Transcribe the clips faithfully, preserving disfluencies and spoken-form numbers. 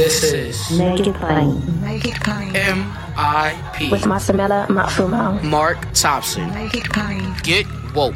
This is Make It Plain. Make It Plain. M I P With Masamela Matfumo. Mark Thompson. Make It Plain. Get woke.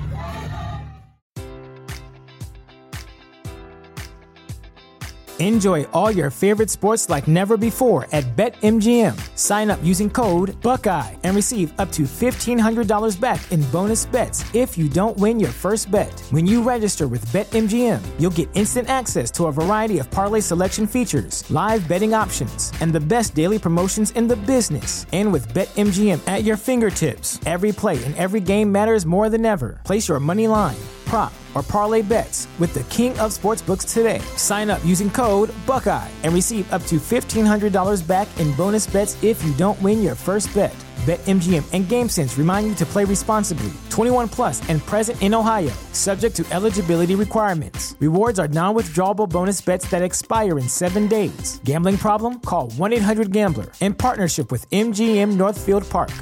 Enjoy all your favorite sports like never before at BetMGM. Sign up using code Buckeye and receive up to fifteen hundred dollars back in bonus bets if you don't win your first bet. When you register with BetMGM, you'll get instant access to a variety of parlay selection features, live betting options, and the best daily promotions in the business. And with BetMGM at your fingertips, every play and every game matters more than ever. Place your money line, prop, or parlay bets with the king of sportsbooks today. Sign up using code Buckeye and receive up to fifteen hundred dollars back in bonus bets if you don't win your first bet. BetMGM and GameSense remind you to play responsibly. twenty-one plus and present in Ohio, subject to eligibility requirements. Rewards are non-withdrawable bonus bets that expire in seven days. Gambling problem? Call one eight hundred gambler in partnership with M G M Northfield Park.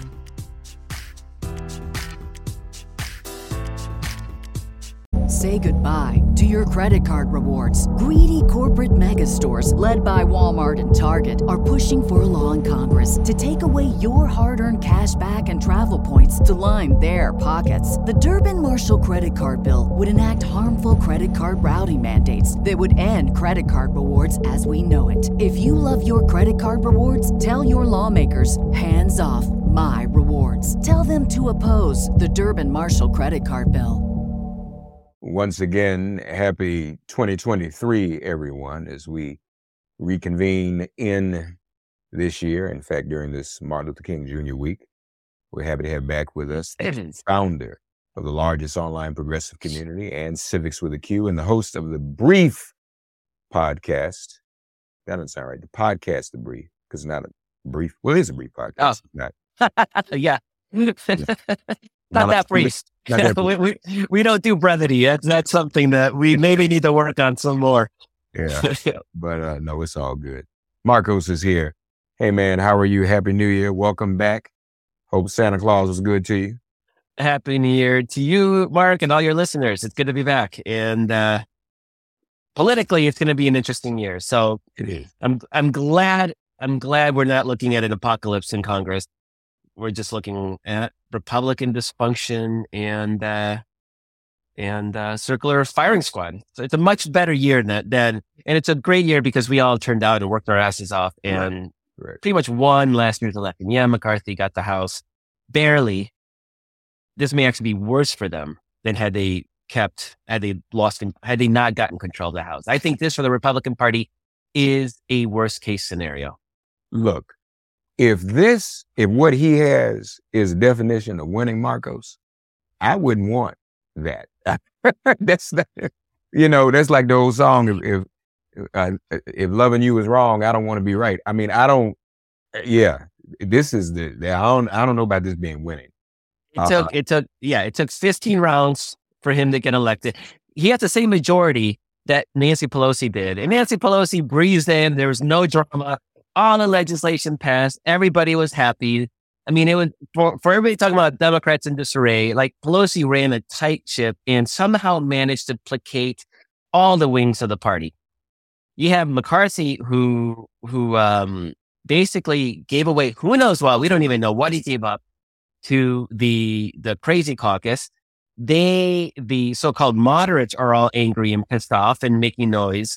Say goodbye to your credit card rewards. Greedy corporate mega stores, led by Walmart and Target, are pushing for a law in Congress to take away your hard-earned cash back and travel points to line their pockets. The Durbin-Marshall credit card bill would enact harmful credit card routing mandates that would end credit card rewards as we know it. If you love your credit card rewards, tell your lawmakers, hands off my rewards. Tell them to oppose the Durbin-Marshall credit card bill. Once again, happy twenty twenty-three, everyone, as we reconvene in this year. In fact, during this Martin Luther King Junior week, we're happy to have back with us the founder of the largest online progressive community and Civics with a Q, and the host of the Brief podcast. That doesn't sound right. The podcast, The Brief, because it's not a brief. Well, it is a brief podcast. Oh. Not, yeah. not, Not like- that brief. not that we, brief. we, we don't do brevity. That's, that's something that we maybe need to work on some more. Yeah. But uh, no, it's all good. Marcos is here. Hey, man, how are you? Happy New Year. Welcome back. Hope Santa Claus was good to you. Happy New Year to you, Mark, and all your listeners. It's good to be back. And uh, politically, it's going to be an interesting year. So It is. I'm I'm glad I'm glad we're not looking at an apocalypse in Congress. We're just looking at Republican dysfunction and uh, and uh, circular firing squad. So it's a much better year than that. Than, and it's a great year because we all turned out and worked our asses off and Right. pretty much won last year's election. Yeah, McCarthy got the House barely. This may actually be worse for them than had they kept, had they lost, had they not gotten control of the House. I think this for the Republican Party is a worst case scenario. Look, if this, if what he has is a definition of winning, Marcos, I wouldn't want that. That's not, you know, that's like the old song. If if, uh, if loving you is wrong, I don't want to be right. I mean, I don't. Yeah, this is the. the I don't. I don't know about this being winning. It took, Uh-uh. it took, yeah, it took fifteen rounds for him to get elected. He had the same majority that Nancy Pelosi did, and Nancy Pelosi breezed in. There was no drama. All the legislation passed. Everybody was happy. I mean, it was for, for everybody talking about Democrats in disarray. Like Pelosi ran a tight ship and somehow managed to placate all the wings of the party. You have McCarthy, who who um, basically gave away who knows what. We don't even know what he gave up to the the crazy caucus. They, the so-called moderates, are all angry and pissed off and making noise.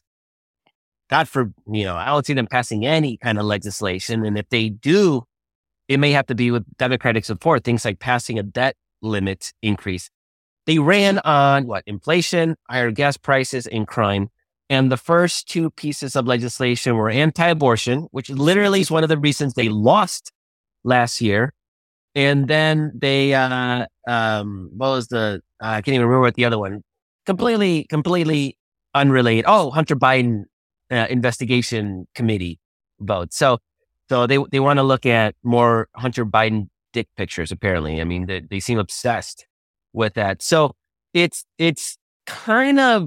God for, you know, I don't see them passing any kind of legislation. And if they do, it may have to be with Democratic support, things like passing a debt limit increase. They ran on what? Inflation, higher gas prices, and crime. And the first two pieces of legislation were anti-abortion, which literally is one of the reasons they lost last year. And then they, uh, um, what was the, uh, I can't even remember what the other one, completely, completely unrelated. Oh, Hunter Biden uh, investigation committee vote. So, so they, they want to look at more Hunter Biden dick pictures, apparently. I mean, they, they seem obsessed with that. So it's, it's kind of,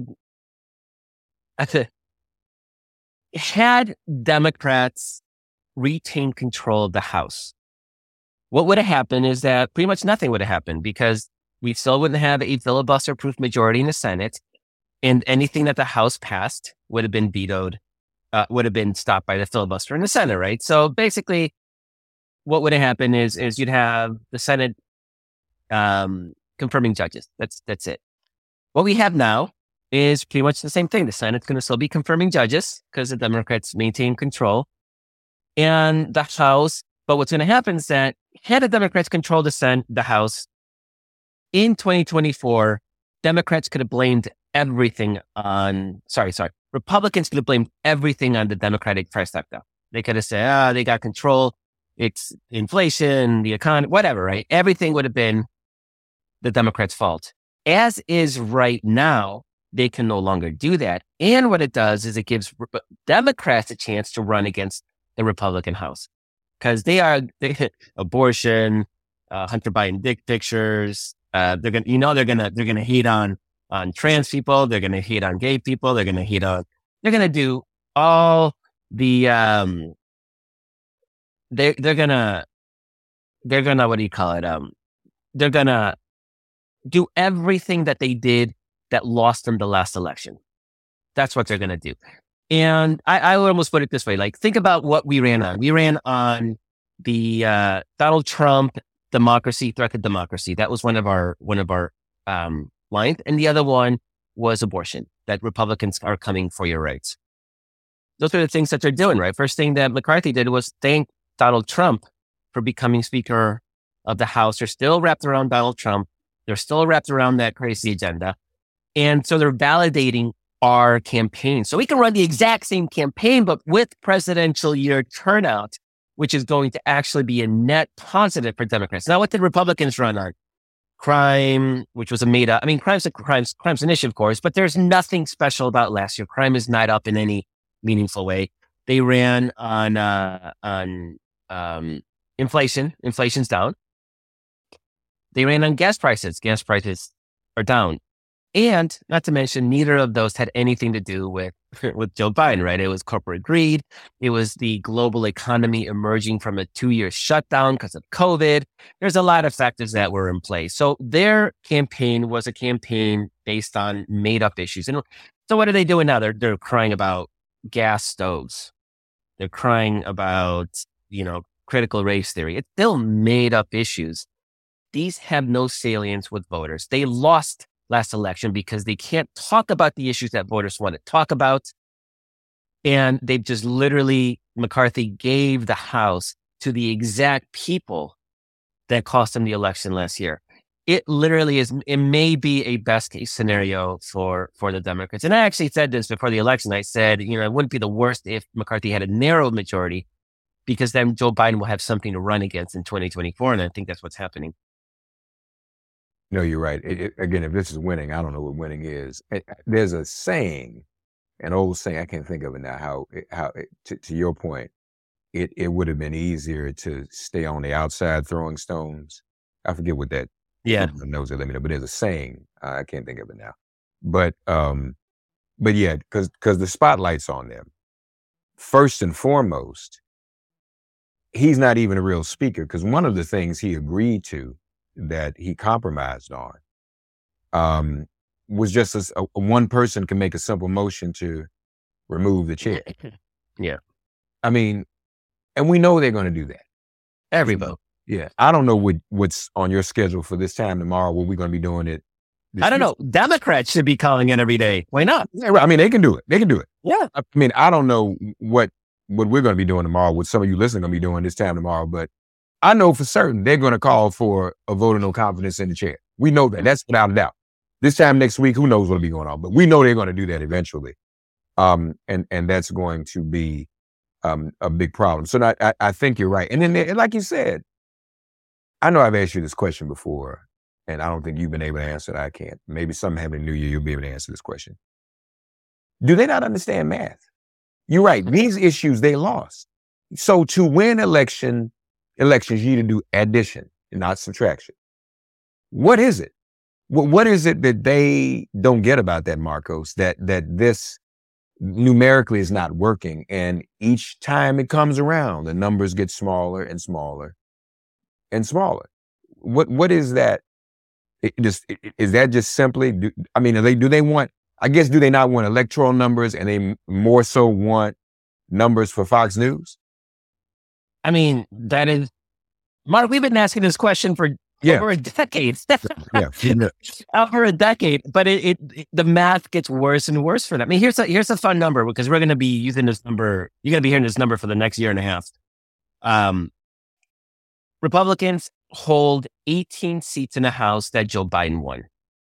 had Democrats retained control of the House, what would have happened is that pretty much nothing would have happened because we still wouldn't have a filibuster-proof majority in the Senate, and anything that the House passed would have been vetoed uh, would have been stopped by the filibuster in the Senate, right? So basically, what would have happened is is you'd have the Senate um, confirming judges. That's that's it. What we have now is pretty much the same thing. The Senate's going to still be confirming judges because the Democrats maintain control, and the House. But what's going to happen is that had the Democrats control the Senate, the House in twenty twenty-four, Democrats could have blamed everything on. Sorry, sorry. Republicans could have blamed everything on the Democratic price lockdown. They could have said, "Ah, they got control. It's inflation, the economy, whatever." Right? Everything would have been the Democrats' fault. As is right now, they can no longer do that. And what it does is it gives Re- Democrats a chance to run against the Republican House because they are they, abortion, uh, Hunter Biden dick pictures. Uh, they're gonna, you know, they're gonna they're gonna hate on on trans people. They're gonna hate on gay people. They're gonna hate on. They're gonna do all the. Um, they they're gonna they're gonna what do you call it? Um, they're gonna do everything that they did that lost them the last election. That's what they're going to do. And I, I would almost put it this way. Like, think about what we ran on. We ran on the uh, Donald Trump democracy, threat to democracy. That was one of our one of our um, lines. And the other one was abortion, that Republicans are coming for your rights. Those are the things that they're doing, right? First thing that McCarthy did was thank Donald Trump for becoming Speaker of the House. They're still wrapped around Donald Trump. They're still wrapped around that crazy agenda. And so they're validating our campaign. So we can run the exact same campaign, but with presidential year turnout, which is going to actually be a net positive for Democrats. Now, what did Republicans run on? Crime, which was a made up, I mean, crime's a crime's, crime's an issue, of course, but there's nothing special about last year. Crime is not up in any meaningful way. They ran on, uh, on, um, inflation. Inflation's down. They ran on gas prices. Gas prices are down. And not to mention, neither of those had anything to do with, with Joe Biden, right? It was corporate greed. It was the global economy emerging from a two-year shutdown because of COVID. There's a lot of factors that were in play. So their campaign was a campaign based on made-up issues. And so what are they doing now? They're, they're crying about gas stoves. They're crying about, you know, critical race theory. It's still made-up issues. These have no salience with voters. They lost last election because they can't talk about the issues that voters want to talk about. And they've just literally, McCarthy gave the House to the exact people that cost them the election last year. It literally is, it may be a best case scenario for, for the Democrats. And I actually said this before the election. I said, you know, it wouldn't be the worst if McCarthy had a narrow majority because then Joe Biden will have something to run against in twenty twenty-four. And I think that's what's happening. No, you're right. It, it, again, if this is winning, I don't know what winning is. It, there's a saying, an old saying, I can't think of it now, how, how it, to, to your point, it, it would have been easier to stay on the outside throwing stones. I forget what that Yeah. knows it, let me know, but there's a saying. Uh, I can't think of it now. But, um, but yeah, because because the spotlight's on them. First and foremost, he's not even a real speaker, because one of the things he agreed to that he compromised on um, was just a, a one person can make a simple motion to remove the chair. Yeah. I mean, and we know they're going to do that. Every vote. Yeah. I don't know what, what's on your schedule for this time tomorrow, what we're going to be doing it. I don't know. Democrats should be calling it every day. Why not? Yeah, right. I mean, they can do it. They can do it. Yeah. I mean, I don't know what what we're going to be doing tomorrow, what some of you listening are going to be doing this time tomorrow, but I know for certain they're going to call for a vote of no confidence in the chair. We know that. That's without a doubt. This time next week, who knows what'll be going on, but we know they're going to do that eventually. Um, and, and that's going to be um, a big problem. So I, I think you're right. And then, and like you said, I know I've asked you this question before, and I don't think you've been able to answer it. I can't. Maybe sometime in the new year, you'll be able to answer this question. Do they not understand math? You're right. These issues, they lost. So to win election, elections, you need to do addition and not subtraction. What is it? What, what is it that they don't get about that, Marcos, that, that this numerically is not working? And each time it comes around, the numbers get smaller and smaller and smaller. What, what is that? It just, is that just simply, do, I mean, are they, do they want, I guess, do they not want electoral numbers, and they more so want numbers for Fox News? I mean, that is, Mark, we've been asking this question for Yeah. over a decade. Yeah. Over a decade, but it, it, it the math gets worse and worse for them. I mean, here's a here's a fun number because we're going to be using this number. You're going to be hearing this number for the next year and a half. Um, Republicans hold eighteen seats in the House that Joe Biden won.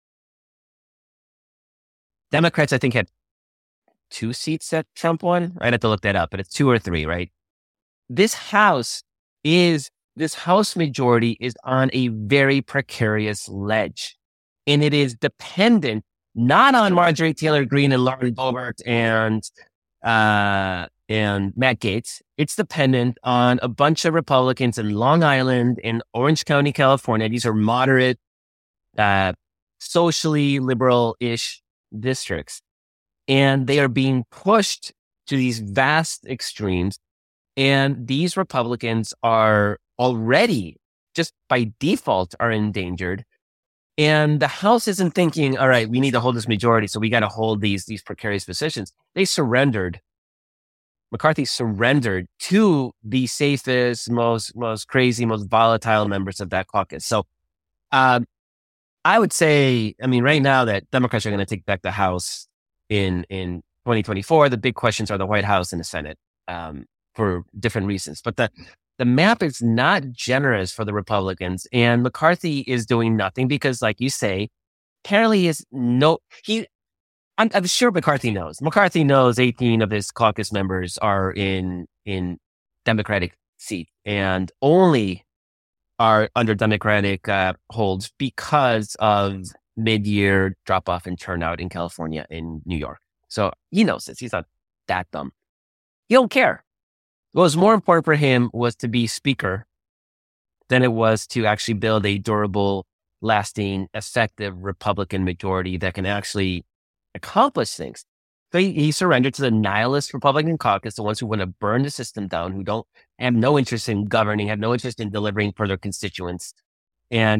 Democrats, I think, had two seats that Trump won. I'd have to look that up, but it's two or three, right? This House is this House majority is on a very precarious ledge. And it is dependent not on Marjorie Taylor Greene and Lauren Boebert and uh, and Matt Gaetz. It's dependent on a bunch of Republicans in Long Island and Orange County, California. These are moderate, uh, socially liberal-ish districts. And they are being pushed to these vast extremes. And these Republicans are already, just by default, are endangered. And the House isn't thinking, all right, we need to hold this majority, so we got to hold these these precarious positions. They surrendered. McCarthy surrendered to the safest, most most crazy, most volatile members of that caucus. So um, I would say, I mean, right now that Democrats are going to take back the House in, in twenty twenty-four. The big questions are the White House and the Senate um, for different reasons. But the The map is not generous for the Republicans, and McCarthy is doing nothing because, like you say, apparently is no, he, I'm, I'm sure McCarthy knows. McCarthy knows eighteen of his caucus members are in, in Democratic seats and only are under Democratic uh, holds because of mid-year drop-off in turnout in California and New York. So he knows this. He's not that dumb. He don't care. What was more important for him was to be speaker than it was to actually build a durable, lasting, effective Republican majority that can actually accomplish things. So he, he surrendered to the nihilist Republican caucus, the ones who want to burn the system down, who don't have no interest in governing, have no interest in delivering for their constituents, and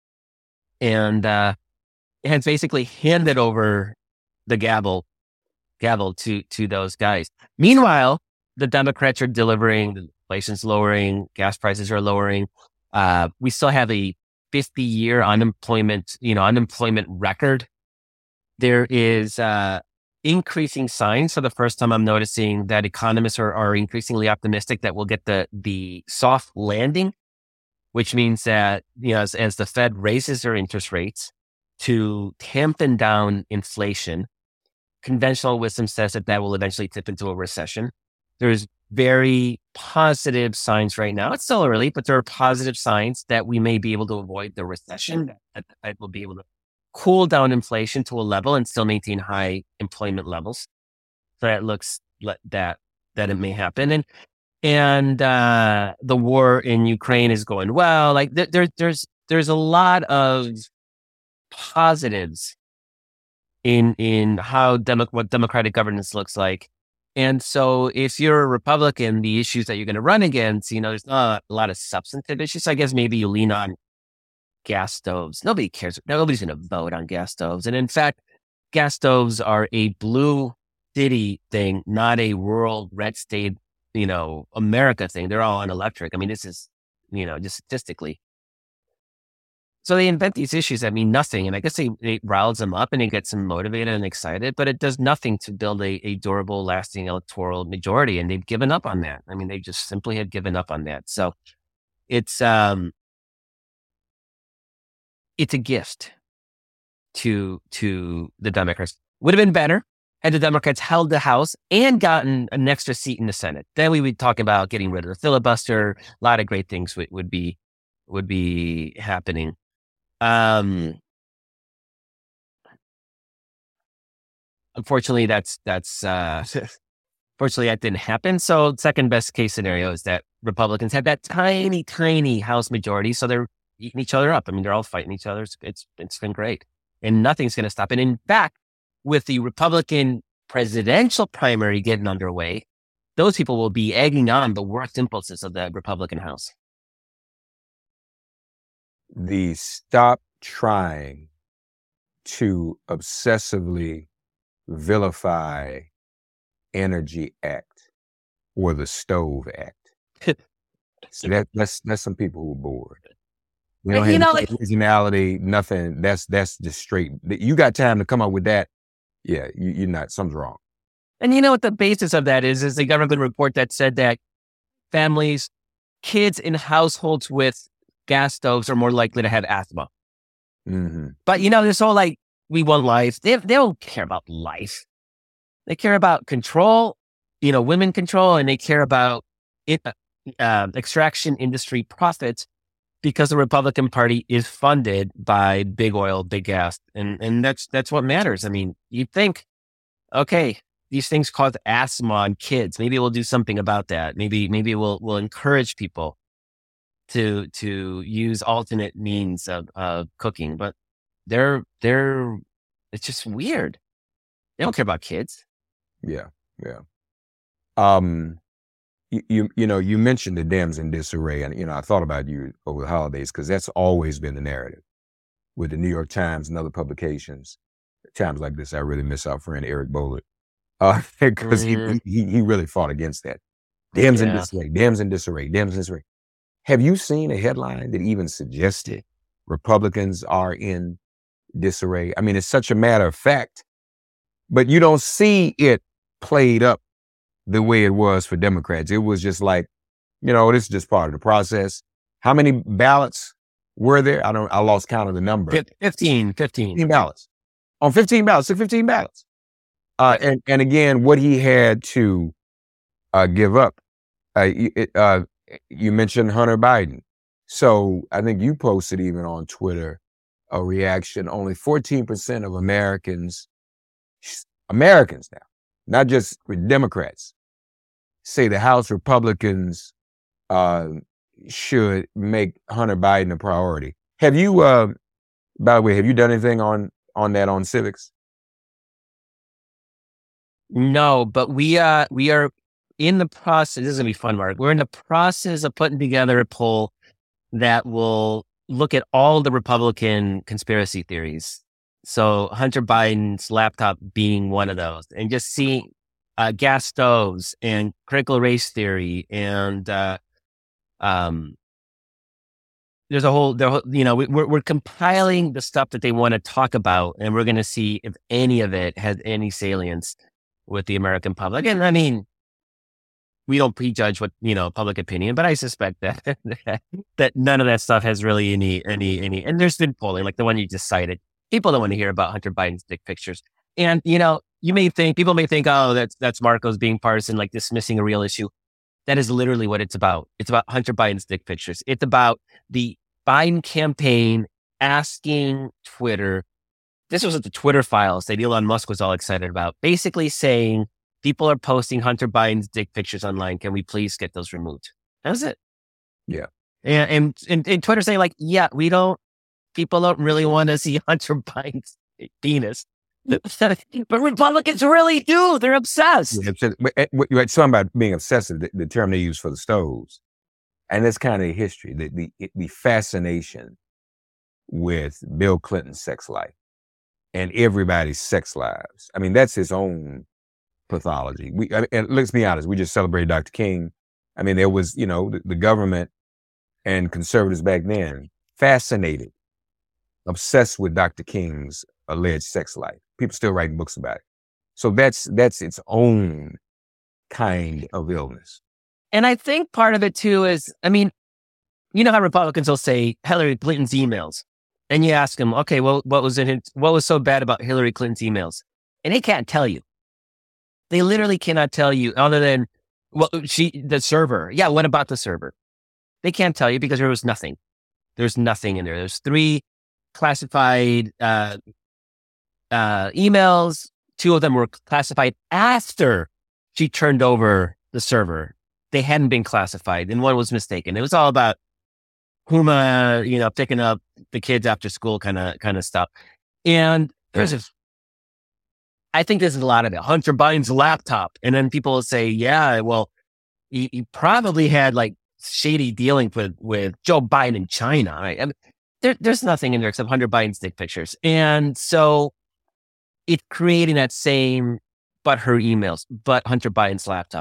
and uh, has basically handed over the gavel gavel to to those guys. Meanwhile, the Democrats are delivering, the inflation's lowering, gas prices are lowering. Uh, we still have a fifty-year unemployment, you know, unemployment record. There is uh, increasing signs. For the first time, I'm noticing that economists are, are increasingly optimistic that we'll get the the soft landing, which means that, you know, as, as the Fed raises their interest rates to tampen down inflation, conventional wisdom says that that will eventually tip into a recession. There's very positive signs right now. It's still early, but there are positive signs that we may be able to avoid the recession, that the Fed will be able to cool down inflation to a level and still maintain high employment levels. So that looks like that, that it may happen. And, and, uh, the war in Ukraine is going well. Like there, there there's, there's a lot of positives in, in how demo, what democratic governance looks like. And so if you're a Republican, the issues that you're going to run against, you know, there's not a lot of substantive issues. So I guess maybe you lean on gas stoves. Nobody cares. Nobody's going to vote on gas stoves. And in fact, gas stoves are a blue city thing, not a rural red state, you know, America thing. They're all on electric. I mean, this is, you know, just statistically. So they invent these issues that mean nothing. And I guess they, it riles them up and it gets them motivated and excited, but it does nothing to build a, a durable, lasting electoral majority. And they've given up on that. I mean, they just simply have given up on that. So it's, um, it's a gift to, to the Democrats. Would have been better had the Democrats held the House and gotten an extra seat in the Senate. Then we would talk about getting rid of the filibuster. A lot of great things would, would be, would be happening. Um, unfortunately, that's, that's, uh, fortunately that didn't happen. So second best case scenario is that Republicans have that tiny, tiny House majority. So they're eating each other up. I mean, they're all fighting each other. It's, it's, it's been great and nothing's going to stop. And in fact, with the Republican presidential primary getting underway, those people will be egging on the worst impulses of the Republican House. The Stop Trying to Obsessively Vilify Energy Act or the Stove Act. So that, that's that's some people who are bored. They don't And, you have know, no like- originality, nothing. That's that's just straight. You got time to come up with that? Yeah, you, you're not. Something's wrong. And you know what the basis of that is? Is a government report that said that families, kids in households with gas stoves are more likely to have asthma. Mm-hmm. But you know, this whole like, we want life. They, they don't care about life. They care about control, you know, women control, and they care about it, uh, extraction industry profits, because the Republican Party is funded by big oil, big gas. And, and that's, that's what matters. I mean, you think, okay, these things cause asthma on kids. Maybe we'll do something about that. Maybe, maybe we'll, we'll encourage people to, to use alternate means of, of cooking, but they're, they're, it's just weird. They don't care about kids. Yeah, yeah. Um, you, you, you know, you mentioned the Dems in disarray, and, you know, I thought about you over the holidays, because that's always been the narrative with the New York Times and other publications. Times like this, I really miss our friend Eric Bollert, uh, because Mhm. he, he he really fought against that. Dems in Yeah. disarray, Dems in disarray, Dems in disarray. Have you seen a headline that even suggested Republicans are in disarray? I mean, it's such a matter of fact, but you don't see it played up the way it was for Democrats. It was just like, you know, this is just part of the process. How many ballots were there? I don't, I lost count of the number. Fif- fifteen, fifteen. fifteen ballots. On fifteen ballots, took fifteen ballots. Uh, and, and again, what he had to uh, give up. Uh, you- it, uh, you mentioned Hunter Biden. So I think you posted even on Twitter a reaction. Only fourteen percent of Americans, Americans now, not just Democrats, say the House Republicans uh, should make Hunter Biden a priority. Have you, uh, by the way, have you done anything on on that on Civics? No, but we uh we are in the process. This is gonna be fun, Mark. We're in the process of putting together a poll that will look at all the Republican conspiracy theories. So Hunter Biden's laptop being one of those, and just seeing uh, gas stoves and critical race theory, and uh, um, there's a whole, there, you know, we, we're we're compiling the stuff that they want to talk about, and we're going to see if any of it has any salience with the American public. And I mean, we don't prejudge what, you know, public opinion, but I suspect that that none of that stuff has really any any any. And there's been polling like the one you just cited. People don't want to hear about Hunter Biden's dick pictures. And you know, you may think people may think, oh, that's that's Marcos being partisan, like dismissing a real issue. That is literally what it's about. It's about Hunter Biden's dick pictures. It's about the Biden campaign asking Twitter. This was at the Twitter files that Elon Musk was all excited about, basically saying people are posting Hunter Biden's dick pictures online. Can we please get those removed? That's it. Yeah. And, and, and, and Twitter saying like, yeah, we don't, people don't really want to see Hunter Biden's penis. But Republicans really do. They're obsessed. Yeah, obsessed. But, uh, what- you had something about being obsessive, the, the term they use for the stoves. And that's kind of the history, the, the, the fascination with Bill Clinton's sex life and everybody's sex lives. I mean, that's his own pathology. We, I mean, and let's be honest, we just celebrated Doctor King. I mean, there was, you know, the, the government and conservatives back then fascinated, obsessed with Doctor King's alleged sex life. People still writing books about it. So that's that's its own kind of illness. And I think part of it too is, I mean, you know how Republicans will say Hillary Clinton's emails, and you ask them, okay, well, what was in it? What was so bad about Hillary Clinton's emails? And they can't tell you. They literally cannot tell you, other than, well, she, the server. Yeah, what about the server? They can't tell you because there was nothing. There's nothing in there. There's three classified uh, uh, emails. Two of them were classified after she turned over the server. They hadn't been classified, and one was mistaken. It was all about Huma, you know, picking up the kids after school kind of kind of stuff. And there's a, I think there's a lot of it. Hunter Biden's laptop. And then people will say, yeah, well, he, he probably had like shady dealings with, with Joe Biden in China. Right? I mean, there, there's nothing in there except Hunter Biden's dick pictures. And so it's creating that same, but her emails, but Hunter Biden's laptop.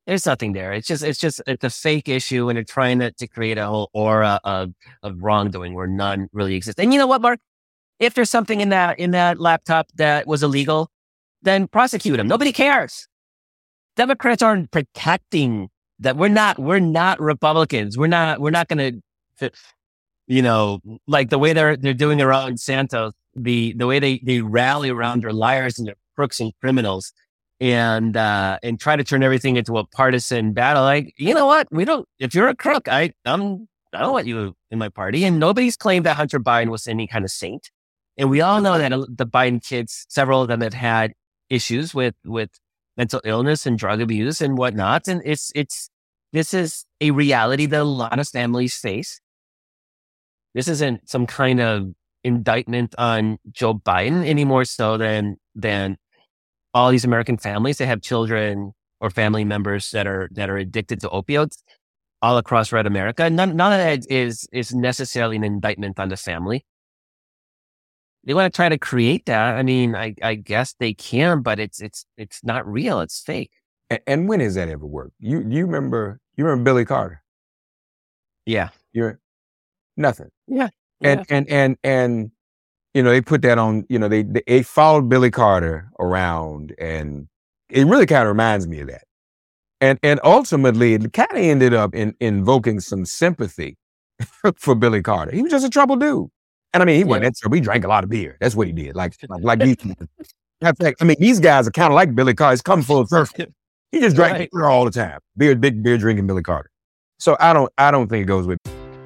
There's nothing there. It's just, it's just, it's a fake issue, and they're trying to, to create a whole aura of, of wrongdoing where none really exists. And you know what, Mark? If there's something in that, in that laptop that was illegal, then prosecute him. Nobody cares. Democrats aren't protecting that. We're not, we're not Republicans. We're not, we're not going to, you know, like the way they're, they're doing around Santos, the, the way they, they rally around their liars and their crooks and criminals, and, uh, and try to turn everything into a partisan battle. Like, you know what? We don't, if you're a crook, I, I'm, I don't want you in my party. And nobody's claimed that Hunter Biden was any kind of saint. And we all know that the Biden kids, several of them have had issues with, with mental illness and drug abuse and whatnot. And it's, it's, this is a reality that a lot of families face. This isn't some kind of indictment on Joe Biden any more so than, than all these American families that have children or family members that are, that are addicted to opioids all across red America. None, none of that is, is necessarily an indictment on the family. They want to try to create that. I mean, I, I guess they can, but it's, it's, it's not real. It's fake. And, and when has that ever worked? You, you remember, you remember Billy Carter? Yeah. You're nothing. Yeah. And, yeah. and, and, and, you know, they put that on, you know, they, they, they followed Billy Carter around, and it really kind of reminds me of that. And, and ultimately it kind of ended up in invoking some sympathy for Billy Carter. He was just a troubled dude. And I mean, he Yeah. wasn't that trouble. He drank a lot of beer. That's what he did. Like, like, like these, in fact, I mean, these guys are kind of like Billy Carter. It's come full circle. He just drank Right. beer all the time. Beer, big beer drinking Billy Carter. So I don't, I don't think it goes with.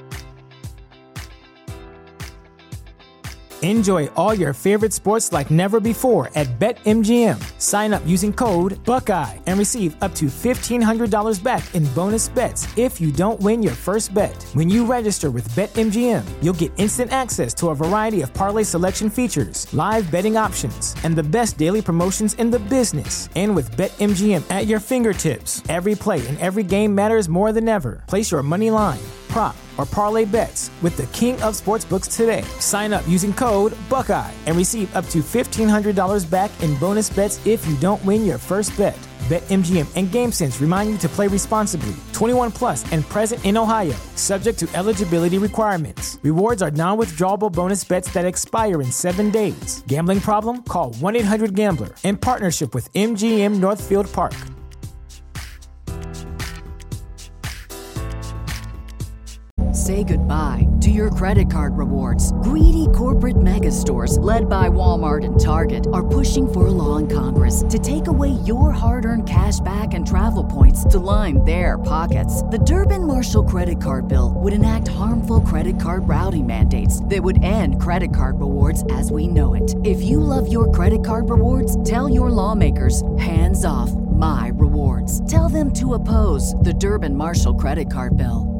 Enjoy all your favorite sports like never before at BetMGM. Sign up using code Buckeye and receive up to fifteen hundred dollars back in bonus bets if you don't win your first bet. When you register with BetMGM, you'll get instant access to a variety of parlay selection features, live betting options, and the best daily promotions in the business. And with BetMGM at your fingertips, every play and every game matters more than ever. Place your money line, prop, or parlay bets with the king of sportsbooks today. Sign up using code Buckeye and receive up to fifteen hundred dollars back in bonus bets if you don't win your first bet. BetMGM and GameSense remind you to play responsibly. twenty-one plus and present in Ohio, subject to eligibility requirements. Rewards are non-withdrawable bonus bets that expire in seven days. Gambling problem? Call one eight hundred gambler in partnership with M G M Northfield Park. Say goodbye to your credit card rewards. Greedy corporate mega stores, led by Walmart and Target, are pushing for a law in Congress to take away your hard-earned cash back and travel points to line their pockets. The Durbin-Marshall credit card bill would enact harmful credit card routing mandates that would end credit card rewards as we know it. If you love your credit card rewards, tell your lawmakers, hands off my rewards. Tell them to oppose the Durbin-Marshall credit card bill.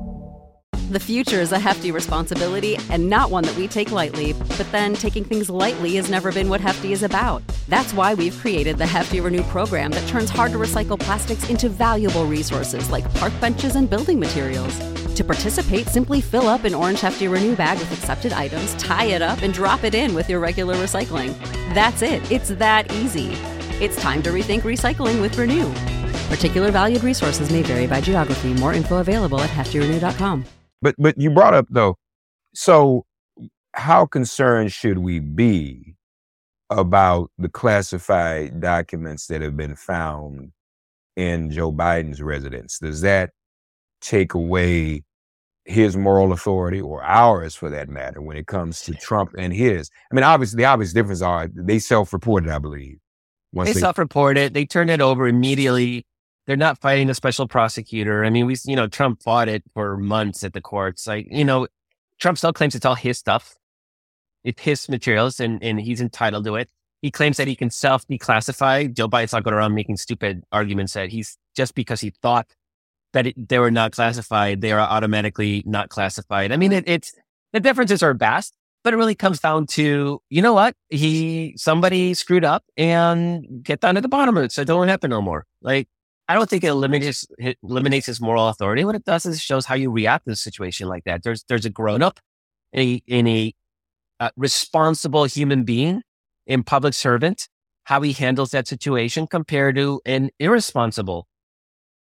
The future is a hefty responsibility and not one that we take lightly. But then taking things lightly has never been what Hefty is about. That's why we've created the Hefty Renew program that turns hard-to-recycle plastics into valuable resources like park benches and building materials. To participate, simply fill up an orange Hefty Renew bag with accepted items, tie it up, and drop it in with your regular recycling. That's it. It's that easy. It's time to rethink recycling with Renew. Particular valued resources may vary by geography. More info available at hefty renew dot com. But but you brought up though, so how concerned should we be about the classified documents that have been found in Joe Biden's residence? Does that take away his moral authority, or ours for that matter, when it comes to Trump and his? I mean, obviously the obvious difference are they self-reported, I believe. Once They they self-reported. They turned it over immediately. They're not fighting the special prosecutor. I mean, we, you know, Trump fought it for months at the courts. Like, you know, Trump still claims it's all his stuff. It's his materials, and, and he's entitled to it. He claims that he can self-declassify. Joe Biden's not going around making stupid arguments that he's, just because he thought that it, they were not classified, they are automatically not classified. I mean, it, it's, the differences are vast, but it really comes down to, you know what? He, somebody screwed up, and get down to the bottom of it so it don't happen no more. Like, I don't think it eliminates, it eliminates his moral authority. What it does is it shows how you react to a situation like that. There's there's a grown-up, in a, in a uh, responsible human being, in public servant, how he handles that situation compared to an irresponsible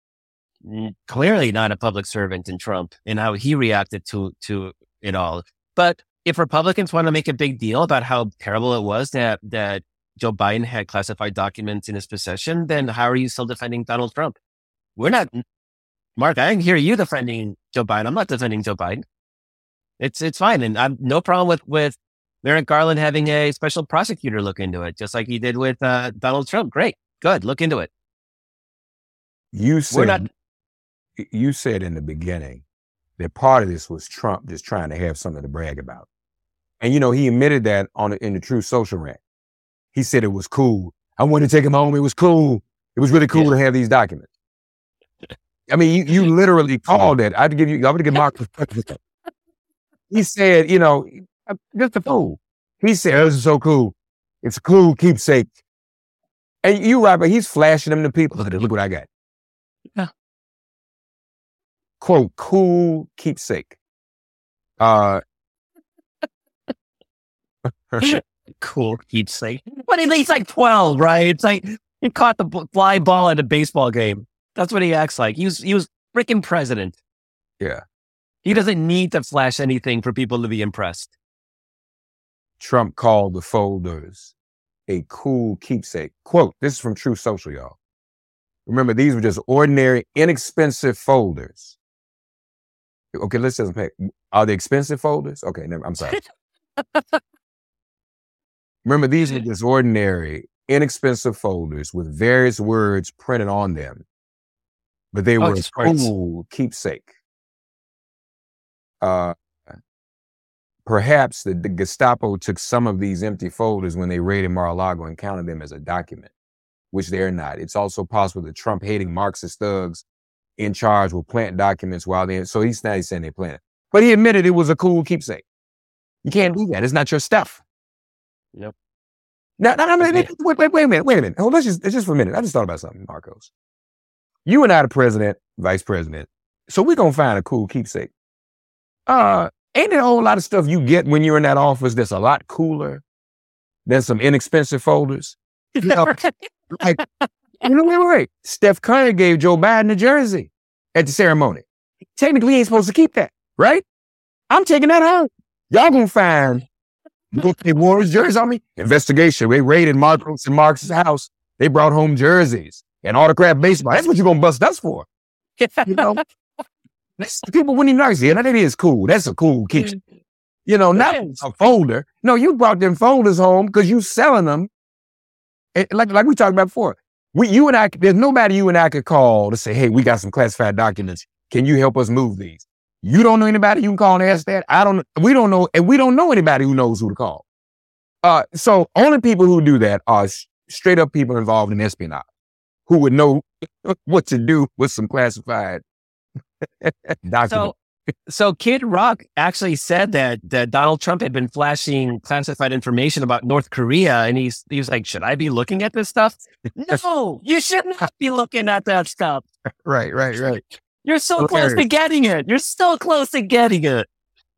clearly not a public servant in Trump and how he reacted to, to it all. But if Republicans want to make a big deal about how terrible it was that, that Joe Biden had classified documents in his possession, then how are you still defending Donald Trump? We're not, Mark, I can hear you defending Joe Biden. I'm not defending Joe Biden. It's it's fine. And I'm no problem with, with Merrick Garland having a special prosecutor look into it, just like he did with uh, Donald Trump. Great. Good. Look into it. You said, We're not, you said in the beginning that part of this was Trump just trying to have something to brag about. And, you know, he admitted that on in the Truth Social rant. He said it was cool. I wanted to take him home. It was cool. It was really cool Yeah. to have these documents. I mean, you, you literally called it. I'd give you, I'm going to give Mark. He said, you know, just a fool. He said, oh, this is so cool. It's a cool keepsake. And you right, but he's flashing them to people. Look at it. Look what I got. Yeah. Quote, cool keepsake. Uh, cool keepsake. But he's like twelve, right? It's like he caught the b- fly ball at a baseball game. That's what he acts like. He was, he was freaking president. yeah. He doesn't need to flash anything for people to be impressed. Trump called the folders a cool keepsake. Quote, this is from Truth Social, y'all. Remember, these were just ordinary, inexpensive folders. Okay, let's just unpack. Are they expensive folders? Okay, never, I'm sorry. Remember, these were just ordinary, inexpensive folders with various words printed on them. But they Oh, were a just words. cool keepsake. Uh, perhaps the, the Gestapo took some of these empty folders when they raided Mar-a-Lago and counted them as a document, which they're not. It's also possible that Trump-hating Marxist thugs in charge will plant documents while they're, so he's not saying they planted. But he admitted it was a cool keepsake. You can't do that. It's not your stuff. Yep. Now, now, now, Okay. wait, wait, wait a minute, wait a minute. Hold, let's just, let's just for a minute. I just thought about something, Marcos. You and I, the president, vice president, so we're going to find a cool keepsake. Uh, ain't there a whole lot of stuff you get when you're in that office that's a lot cooler than some inexpensive folders? You know, like, you know, wait, wait, wait. Steph Curry gave Joe Biden a jersey at the ceremony. Technically, he ain't supposed to keep that, right? I'm taking that home. Y'all gonna find they wore his jersey on me. Investigation. They raided Marcos and Mark's house. They brought home jerseys and autographed baseball. That's what you're gonna bust us for. You know? That's, people wouldn't even notice. Yeah, that is cool. That's a cool keepsake. You know, not a folder. No, you brought them folders home because you selling them. And like, like we talked about before. We, you and I, there's nobody you and I could call to say, hey, we got some classified documents. Can you help us move these? You don't know anybody you can call and ask that. I don't, we don't know, and we don't know anybody who knows who to call. Uh, so only people who do that are sh- straight up people involved in espionage who would know what to do with some classified documents. So, so Kid Rock actually said that, that Donald Trump had been flashing classified information about North Korea. And he's, he was like, should I be looking at this stuff? No, you should not be looking at that stuff. right, right, right. You're so Hilarious. close to getting it. You're so close to getting it.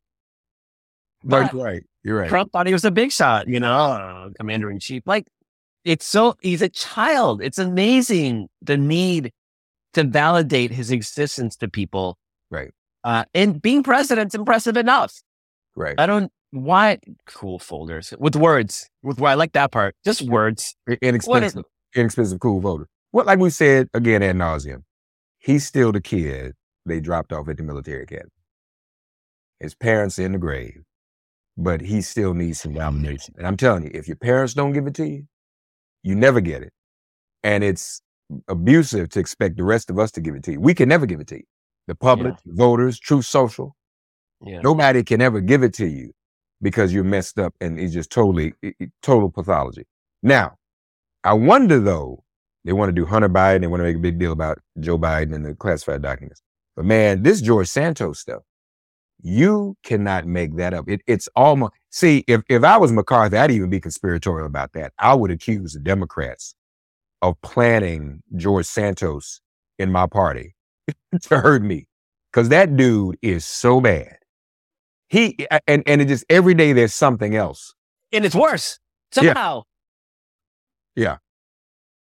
But But you're right. You're right. Trump thought he was a big shot, you know, uh, commander in chief. Like, it's so, he's a child. It's amazing the need to validate his existence to people. Right, Uh, and being president's impressive enough. right. I don't, why, cool folders with words. With I like that part. Just words. Inexpensive, inexpensive, cool voter. Well, like we said again ad nauseum, he's still the kid they dropped off at the military academy. His parents are in the grave, but he still needs some validation. And I'm telling you, if your parents don't give it to you, you never get it. And it's abusive to expect the rest of us to give it to you. We can never give it to you. The public, voters, Truth Social, Yeah. nobody can ever give it to you because you're messed up and it's just totally, it- it- total pathology. Now, I wonder though, they want to do Hunter Biden, they want to make a big deal about Joe Biden and the classified documents. But man, this George Santos stuff, you cannot make that up. It, it's almost, see, if, if I was McCarthy, I'd even be conspiratorial about that. I would accuse the Democrats of planning George Santos in my party to hurt me. Because that dude is so bad. He, and, and it just, every day there's something else. And it's worse. Somehow. Yeah.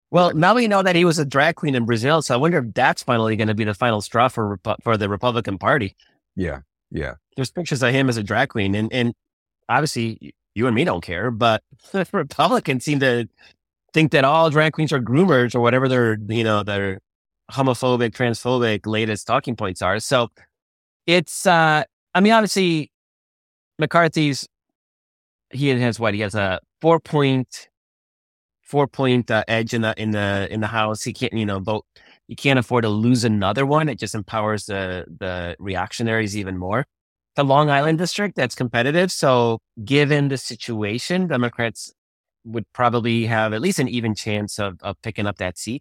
Well, now we know that he was a drag queen in Brazil, so I wonder if that's finally going to be the final straw for Repu- for the Republican Party. Yeah, yeah. There's pictures of him as a drag queen, and and obviously you and me don't care, but the Republicans seem to think that all drag queens are groomers or whatever their you know their homophobic, transphobic latest talking points are. So it's, uh, I mean, obviously McCarthy's he has what he has a four point. Four point uh, edge in the in the in the House. He can't, you know, vote. You can't afford to lose another one. It just empowers the the reactionaries even more. The Long Island district, that's competitive. So, given the situation, Democrats would probably have at least an even chance of of picking up that seat.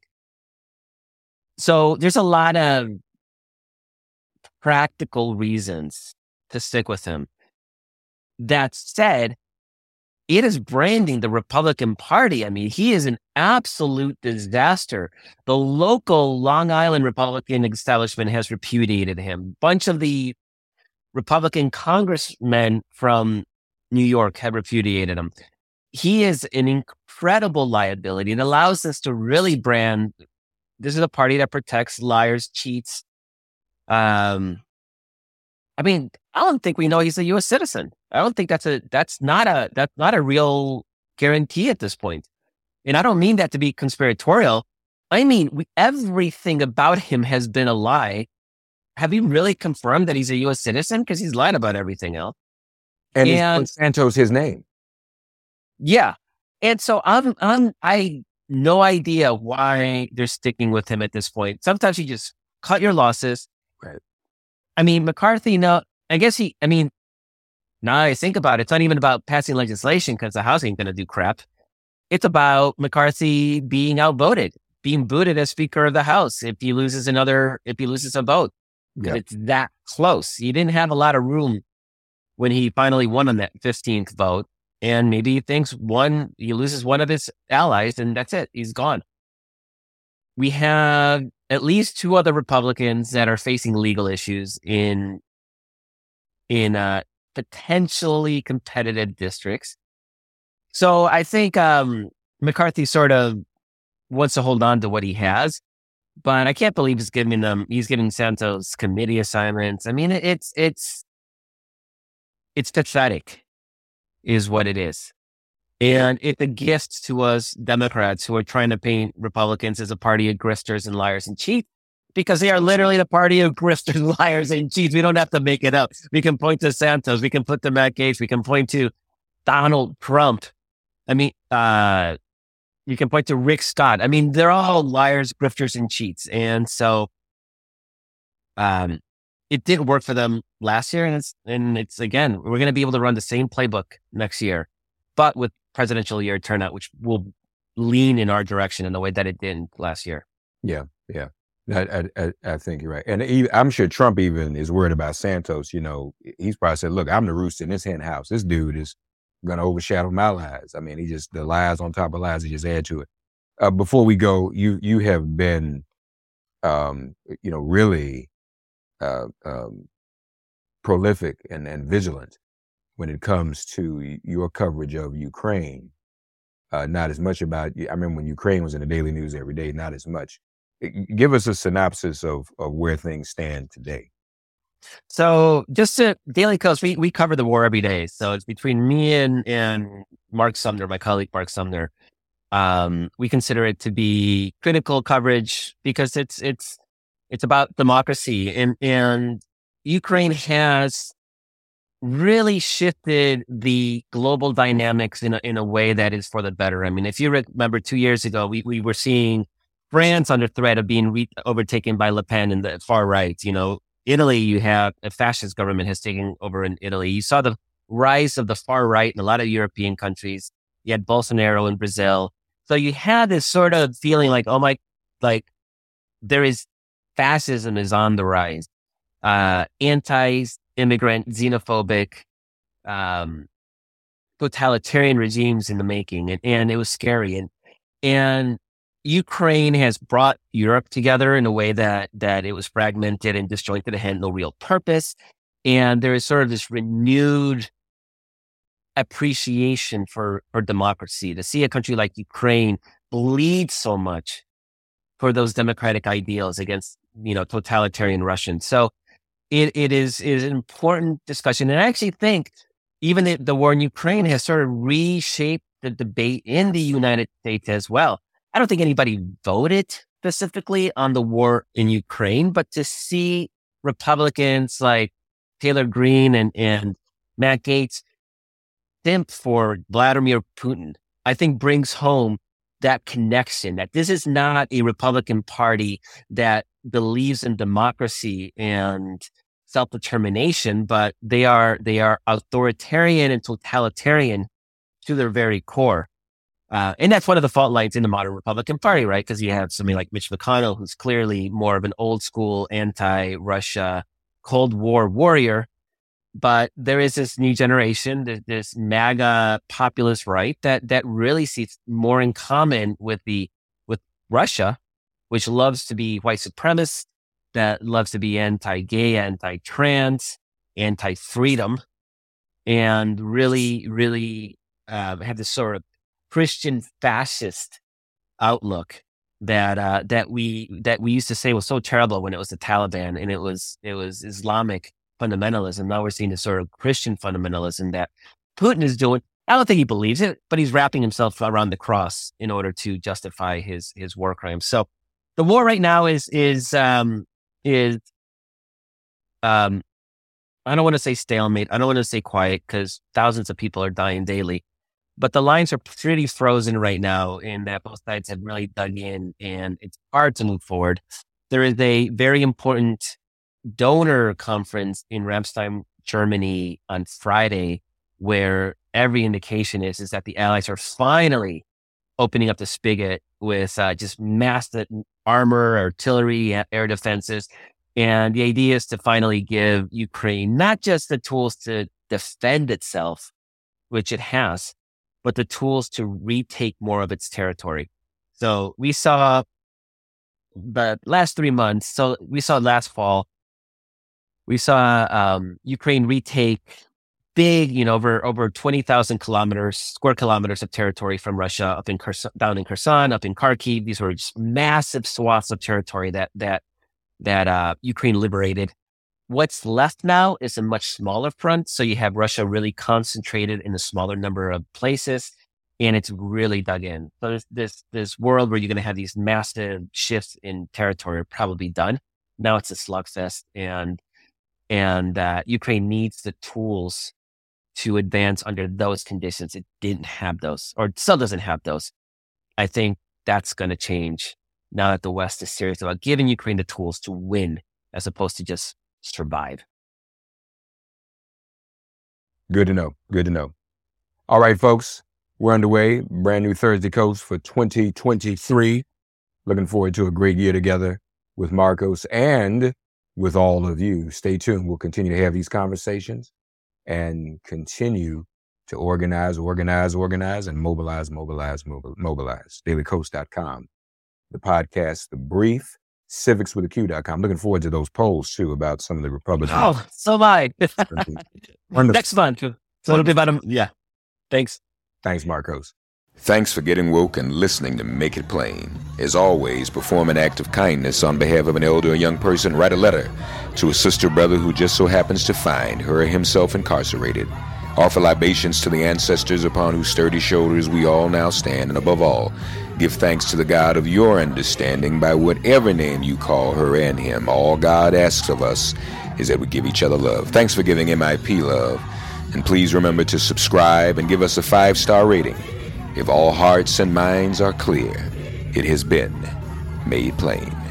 So, there's a lot of practical reasons to stick with him. That said, it is branding the Republican Party. I mean, he is an absolute disaster. The local Long Island Republican establishment has repudiated him. A bunch of the Republican congressmen from New York have repudiated him. He is an incredible liability. It allows us to really brand, this is a party that protects liars, cheats. Um, I mean, I don't think we know he's a U S citizen. I don't think that's a that's not a that's not a real guarantee at this point. And I don't mean that to be conspiratorial. I mean, we, everything about him has been a lie. Have you really confirmed that he's a U S citizen? Because he's lied about everything else. And, And- is Santos his name? Yeah. And so I'm I'm I no idea why they're sticking with him at this point. Sometimes you just cut your losses. Right. I mean, McCarthy, no, I guess he, I mean, now I think about it, it's not even about passing legislation because the House ain't going to do crap. It's about McCarthy being outvoted, being booted as Speaker of the House if he loses another, if he loses a vote. Because Yeah. it's that close. He didn't have a lot of room when he finally won on that fifteenth vote. And maybe he thinks one, he loses one of his allies and that's it. He's gone. We have at least two other Republicans that are facing legal issues in, in, uh, potentially competitive districts. So I think um, McCarthy sort of wants to hold on to what he has, but I can't believe he's giving them. He's giving Santos committee assignments. I mean, it's it's it's pathetic, is what it is, and it's a gift to us Democrats who are trying to paint Republicans as a party of grifters and liars and cheats. Because they are literally the party of grifters, liars, and cheats. We don't have to make it up. We can point to Santos. We can put to Matt Gaetz. We can point to Donald Trump. I mean, uh, you can point to Rick Scott. I mean, they're all liars, grifters, and cheats. And so um, it did work for them last year. And it's, and it's again, we're going to be able to run the same playbook next year, but with presidential year turnout, which will lean in our direction in the way that it did last year. Yeah, yeah. I, I, I think you're right. And even, I'm sure Trump even is worried about Santos. You know, he's probably said, look, I'm the rooster in this hen house. This dude is going to overshadow my lies. I mean, he just, the lies on top of lies, he just add to it. Uh, before we go, you you have been, um, you know, really uh, um, prolific and, and vigilant when it comes to your coverage of Ukraine. Uh, not as much about, I remember when Ukraine was in the daily news every day, not as much. Give us a synopsis of, of where things stand today. So just to Daily Kos, we, we cover the war every day. So it's between me and, and Mark Sumner, my colleague, Mark Sumner. Um, we consider it to be critical coverage because it's, it's, it's about democracy and, and Ukraine has really shifted the global dynamics in a, in a way that is for the better. I mean, if you remember two years ago, we, we were seeing France under threat of being re- overtaken by Le Pen and the far right. You know, Italy, you have a fascist government has taken over in Italy. You saw the rise of the far right in a lot of European countries. You had Bolsonaro in Brazil. So you had this sort of feeling like, oh my, like there is fascism is on the rise. Uh, anti-immigrant, xenophobic, um, totalitarian regimes in the making. And, and it was scary. And, and, Ukraine has brought Europe together in a way that that it was fragmented and disjointed and had no real purpose. And there is sort of this renewed appreciation for, for democracy. To see a country like Ukraine bleed so much for those democratic ideals against, you know, totalitarian Russians. So it it is, is an important discussion. And I actually think even the, the war in Ukraine has sort of reshaped the debate in the United States as well. I don't think anybody voted specifically on the war in Ukraine, but to see Republicans like Taylor Greene and, and Matt Gaetz simp for Vladimir Putin, I think brings home that connection, that this is not a Republican Party that believes in democracy and self-determination, but they are they are authoritarian and totalitarian to their very core. Uh, and that's one of the fault lines in the modern Republican Party, right? Because you have somebody like Mitch McConnell, who's clearly more of an old school anti-Russia Cold War warrior. But there is this new generation, this, this MAGA populist right that that really sees more in common with the with Russia, which loves to be white supremacist, that loves to be anti-gay, anti-trans, anti-freedom, and really, really uh, have this sort of Christian fascist outlook that uh, that we that we used to say was so terrible when it was the Taliban and it was it was Islamic fundamentalism. Now we're seeing this sort of Christian fundamentalism that Putin is doing. I don't think he believes it, but he's wrapping himself around the cross in order to justify his his war crimes. So the war right now is is um, is um, I don't want to say stalemate. I don't want to say quiet because thousands of people are dying daily. But the lines are pretty frozen right now in that both sides have really dug in and it's hard to move forward. There is a very important donor conference in Ramstein, Germany on Friday, where every indication is, is that the Allies are finally opening up the spigot with uh, just massive armor, artillery, air defenses. And the idea is to finally give Ukraine not just the tools to defend itself, which it has, but the tools to retake more of its territory. So we saw the last three months. So we saw last fall, we saw um, Ukraine retake big, you know, over over twenty thousand kilometers, square kilometers of territory from Russia up in Kherson, down in Kherson, up in Kharkiv. These were just massive swaths of territory that that that uh, Ukraine liberated. What's left now is a much smaller front. So you have Russia really concentrated in a smaller number of places, and it's really dug in. So this this, this world where you're going to have these massive shifts in territory are probably done. Now it's a slugfest, and and uh, Ukraine needs the tools to advance under those conditions. It didn't have those, or it still doesn't have those. I think that's going to change now that the West is serious about giving Ukraine the tools to win as opposed to just survive. Good to know. Good to know. All right, folks, we're underway. Brand new Thursday Coast for twenty twenty-three. Looking forward to a great year together with Marcos and with all of you. Stay tuned. We'll continue to have these conversations and continue to organize, organize, organize, and mobilize, mobilize, mobilize, mobilize. daily coast dot com. The podcast, The Brief, civics with a q dot com. Looking forward to those polls, too, about some of the Republicans. Oh, so am I. Next month. So it'll be about a, yeah. Thanks. Thanks, Marcos. Thanks for getting woke and listening to Make It Plain. As always, perform an act of kindness on behalf of an elder or young person. Write a letter to a sister brother who just so happens to find her or himself incarcerated. Offer libations to the ancestors upon whose sturdy shoulders we all now stand. And above all, give thanks to the God of your understanding by whatever name you call her and him. All God asks of us is that we give each other love. Thanks for giving M I P love. And please remember to subscribe and give us a five-star rating. If all hearts and minds are clear, it has been made plain.